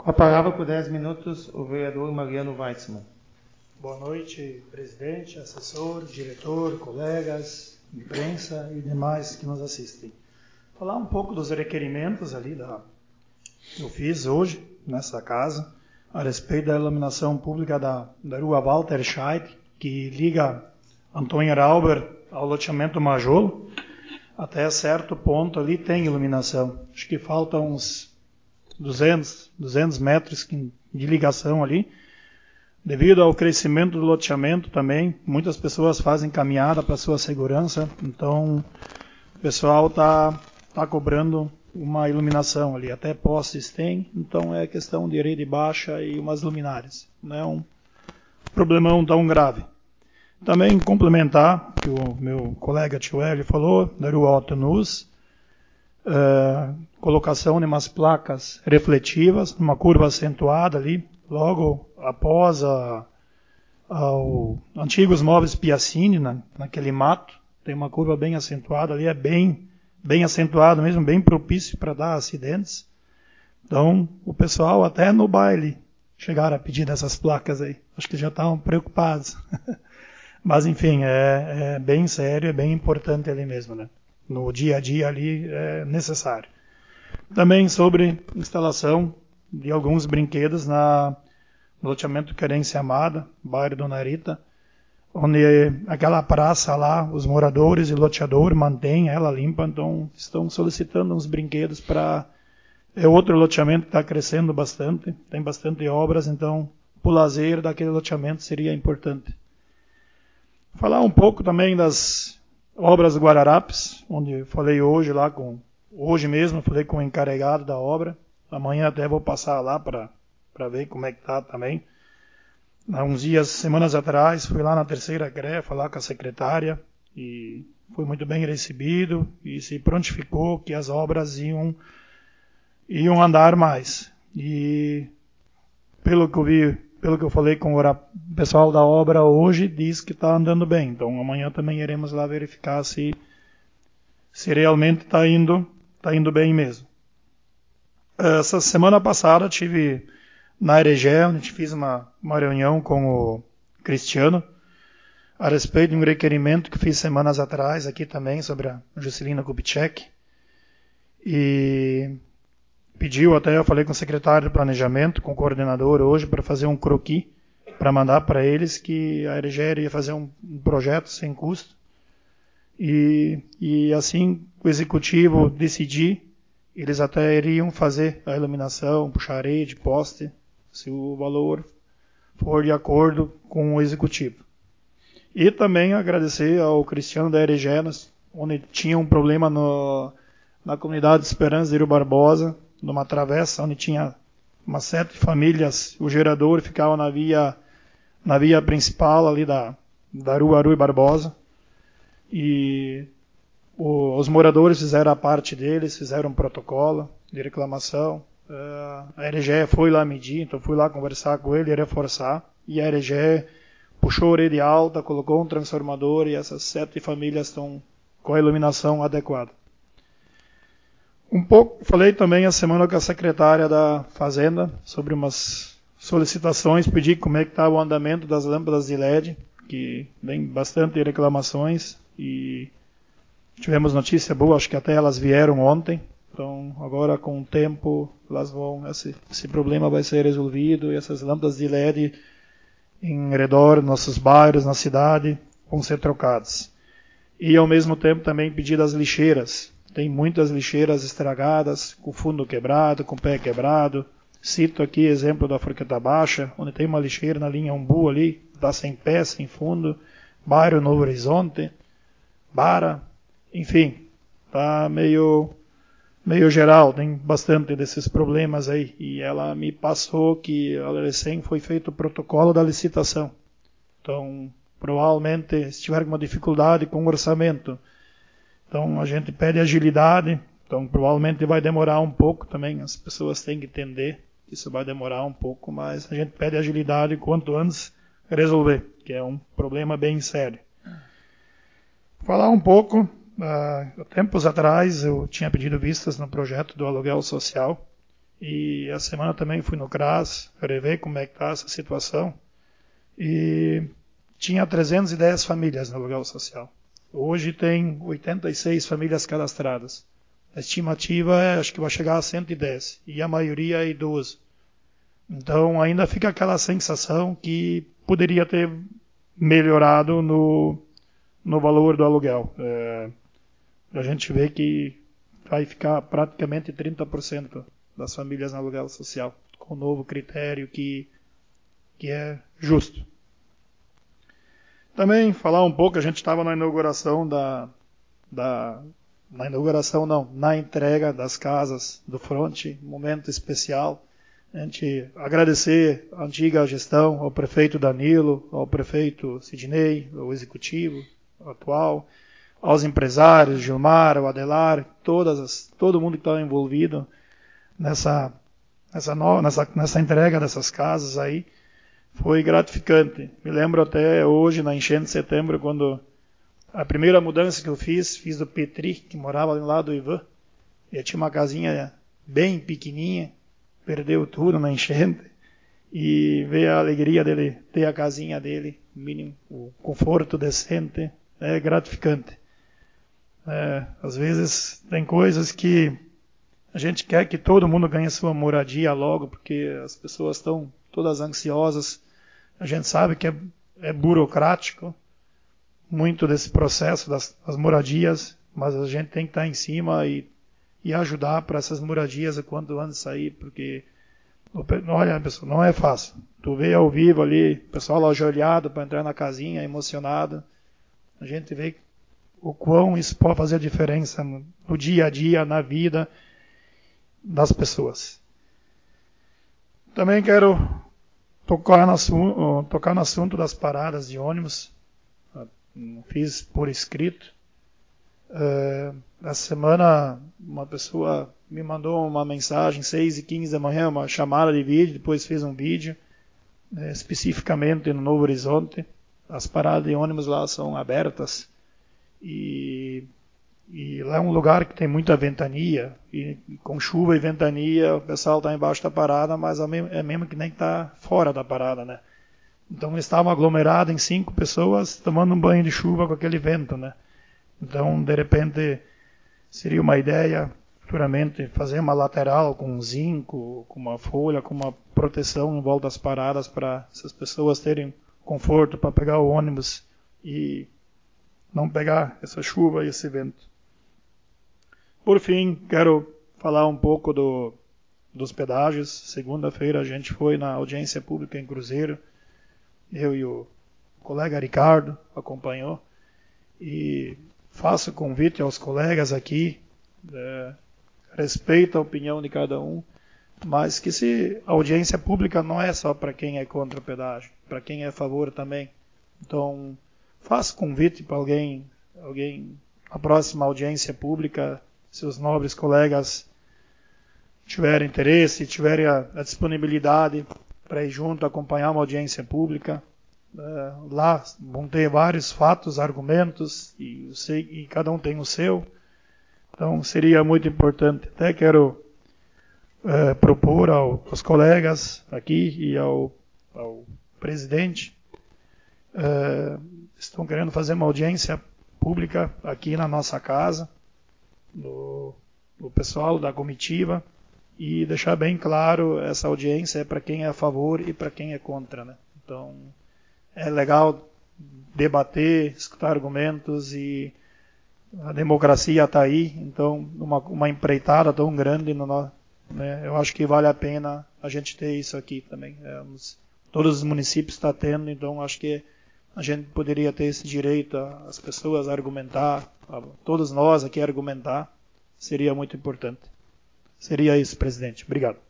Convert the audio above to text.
Com a palavra por 10 minutos, o vereador Mariano Weitzman. Boa noite, presidente, assessor, diretor, colegas, imprensa e demais que nos assistem. Falar um pouco dos requerimentos ali que eu fiz hoje nessa casa, a respeito da iluminação pública da rua Walter Scheidt, que liga Antônio Rauber ao loteamento Majolo. Até certo ponto ali tem iluminação. Acho que faltam uns 200 metros de ligação ali. Devido ao crescimento do loteamento também, muitas pessoas fazem caminhada para sua segurança, então o pessoal está cobrando uma iluminação ali. Até postes tem, então é questão de rede baixa e umas luminárias. Não é um problemão tão grave. Também complementar, que o meu colega Tio Hélio falou, da rua Otto Nuss, colocação de umas placas refletivas, numa curva acentuada ali, logo após antigos móveis Piacini, naquele mato, tem uma curva bem acentuada ali, é bem acentuado mesmo, bem propício para dar acidentes. Então, o pessoal até no baile chegaram a pedir dessas placas aí, acho que já estavam preocupados. Mas, enfim, é bem sério, é bem importante ali mesmo, né? No dia a dia ali é necessário. Também sobre instalação de alguns brinquedos no loteamento Querência Amada, bairro Dona Rita, onde aquela praça lá, os moradores e loteador mantêm ela limpa, então estão solicitando uns brinquedos para... É outro loteamento que está crescendo bastante, tem bastante obras, então o lazer daquele loteamento seria importante. Falar um pouco também das obras Guararapes, onde falei hoje lá hoje mesmo falei com o encarregado da obra. Amanhã até vou passar lá para ver como é que está também. Há uns semanas atrás, fui lá na terceira CRE falar com a secretária e foi muito bem recebido e se prontificou que as obras iam andar mais. E pelo que eu vi, pelo que eu falei com o pessoal da obra hoje, diz que está andando bem. Então amanhã também iremos lá verificar se realmente está indo bem mesmo. Essa semana passada tive na Aregé, onde a gente fez uma reunião com o Cristiano a respeito de um requerimento que fiz semanas atrás aqui também sobre a Juscelina Kubitschek. E pediu até, eu falei com o secretário de planejamento, com o coordenador hoje, para fazer um croquis, para mandar para eles que a Aregé ia fazer um projeto sem custo. E assim o executivo decidir, eles até iriam fazer a iluminação, puxar rede, poste, se o valor for de acordo com o executivo. E também agradecer ao Cristiano da Aregé, onde tinha um problema na comunidade de Esperança de Rio Barbosa, numa travessa onde tinha umas 7 famílias, o gerador ficava na via principal ali da rua Rui Barbosa. E os moradores fizeram a parte deles, fizeram um protocolo de reclamação. A Aregé foi lá medir, então fui lá conversar com ele e reforçar. E a Aregé puxou a rede alta, colocou um transformador e essas 7 famílias estão com a iluminação adequada. Um pouco, falei também a semana com a secretária da Fazenda sobre umas solicitações, pedi como é que está o andamento das lâmpadas de LED, que tem bastante reclamações e tivemos notícia boa, acho que até elas vieram ontem, então agora com o tempo esse problema vai ser resolvido e essas lâmpadas de LED em redor dos nossos bairros, na cidade, vão ser trocadas. E ao mesmo tempo também pedi das lixeiras. Tem muitas lixeiras estragadas, com fundo quebrado, com pé quebrado. Cito aqui exemplo da Forqueta Baixa, onde tem uma lixeira na linha Umbu ali, está sem pé, sem fundo. Bairro Novo Horizonte, Bara, enfim, está meio geral, tem bastante desses problemas aí. E ela me passou que recém foi feito o protocolo da licitação. Então, provavelmente, se tiver alguma dificuldade com o orçamento, então a gente pede agilidade, então provavelmente vai demorar um pouco também, as pessoas têm que entender que isso vai demorar um pouco, mas a gente pede agilidade quanto antes resolver, que é um problema bem sério. Falar um pouco, tempos atrás eu tinha pedido vistas no projeto do aluguel social E a semana também fui no CRAS, rever como é que está essa situação. E tinha 310 famílias no aluguel social. Hoje tem 86 famílias cadastradas. A estimativa acho que vai chegar a 110. E a maioria é idoso. Então ainda fica aquela sensação que poderia ter melhorado no valor do aluguel. A gente vê que vai ficar praticamente 30% das famílias no aluguel social, com o novo critério que é justo. Também falar um pouco, a gente estava na inauguração na entrega das casas do Fronte, momento especial. A gente agradecer a antiga gestão, ao prefeito Danilo, ao prefeito Sidney, ao executivo atual, aos empresários, Gilmar, o Adelar, todo mundo que estava envolvido nessa entrega dessas casas aí. Foi gratificante. Me lembro até hoje, na enchente de setembro, quando a primeira mudança que eu fiz do Petri, que morava ali lá do Ivan. Ele tinha uma casinha bem pequenininha, perdeu tudo na enchente. E ver a alegria dele ter a casinha dele, mínimo, o conforto decente, é gratificante. Às vezes tem coisas que a gente quer que todo mundo ganhe sua moradia logo, porque as pessoas estão todas ansiosas. A gente sabe que é burocrático muito desse processo das moradias, mas a gente tem que estar em cima e ajudar para essas moradias o quanto antes sair, porque olha, pessoal, não é fácil. Tu vê ao vivo ali, o pessoal ajoelhado para entrar na casinha, emocionado. A gente vê o quão isso pode fazer a diferença no dia a dia, na vida das pessoas. Também quero tocar no assunto das paradas de ônibus. Fiz por escrito. Essa semana uma pessoa me mandou uma mensagem 6h15 da manhã, uma chamada de vídeo, depois fez um vídeo, especificamente no Novo Horizonte. As paradas de ônibus lá são abertas e lá é um lugar que tem muita ventania, e com chuva e ventania o pessoal está embaixo da parada, mas é mesmo que nem está fora da parada, né? Então eles estavam aglomerados em 5 pessoas tomando um banho de chuva com aquele vento, né? Então, de repente, seria uma ideia futuramente fazer uma lateral com um zinco, com uma folha, com uma proteção em volta das paradas para essas pessoas terem conforto para pegar o ônibus e não pegar essa chuva e esse vento. Por fim, quero falar um pouco dos pedágios. Segunda-feira a gente foi na audiência pública em Cruzeiro. Eu e o colega Ricardo acompanhou. E faço convite aos colegas aqui. Respeito a opinião de cada um. Mas que se a audiência pública não é só para quem é contra o pedágio. Para quem é a favor também. Então, faço convite para alguém na próxima audiência pública, se os nobres colegas tiverem interesse, tiverem a disponibilidade para ir junto acompanhar uma audiência pública. Lá vão ter vários fatos, argumentos, e cada um tem o seu. Então seria muito importante. Até quero propor aos colegas aqui e ao presidente, estão querendo fazer uma audiência pública aqui na nossa casa, do pessoal da comitiva, e deixar bem claro, essa audiência é para quem é a favor e para quem é contra, né? Então, é legal debater, escutar argumentos, e a democracia está aí. Então, uma empreitada tão grande, né, eu acho que vale a pena a gente ter isso aqui também. Todos os municípios estão tendo, então acho que a gente poderia ter esse direito, as pessoas a argumentar, todos nós aqui a argumentar, seria muito importante. Seria isso, presidente. Obrigado.